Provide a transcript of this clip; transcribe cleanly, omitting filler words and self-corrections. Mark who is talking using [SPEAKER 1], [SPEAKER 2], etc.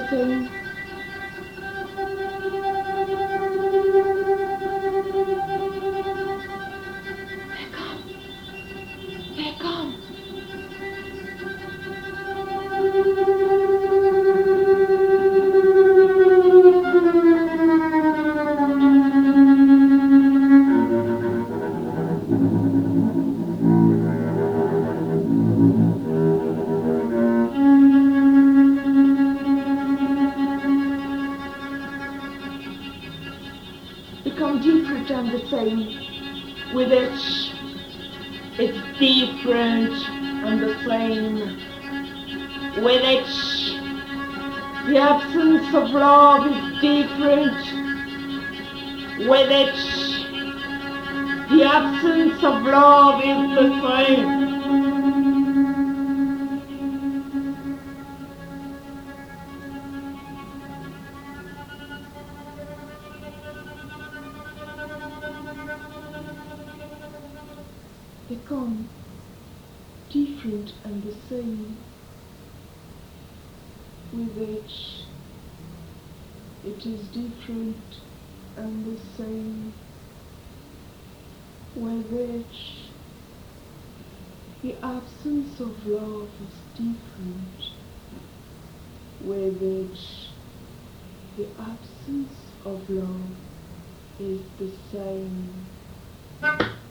[SPEAKER 1] same. They come. Become different and the same. With each, it's different and the same. With each, the absence of love is different. With each, the absence of love is the same. Become different and the same. With each, it is different and the same. With each, the absence of love is different. With each, the absence of love is the same.